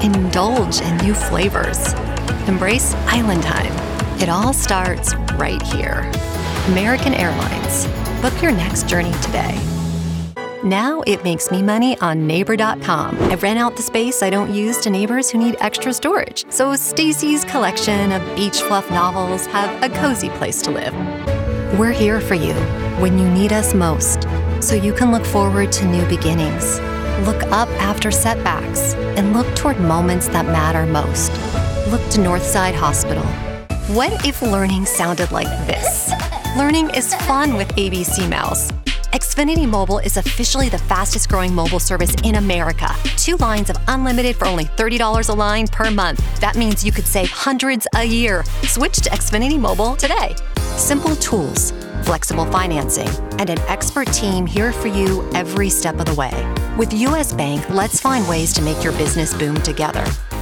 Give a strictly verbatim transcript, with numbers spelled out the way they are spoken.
Indulge in new flavors. Embrace Island Time. It all starts right here. American Airlines. Book your next journey today. Now it makes me money on Neighbor dot com. I rent out the space I don't use to neighbors who need extra storage. So Stacy's collection of beach fluff novels have a cozy place to live. We're here for you when you need us most, so you can look forward to new beginnings. Look up after setbacks and look toward moments that matter most. Look to Northside Hospital. What if learning sounded like this? Learning is fun with A B C Mouse. Xfinity Mobile is officially the fastest growing mobile service in America. Two lines of unlimited for only thirty dollars a line per month. That means you could save hundreds a year. Switch to Xfinity Mobile today. Simple tools, flexible financing, and an expert team here for you every step of the way. With U S Bank, let's find ways to make your business boom together.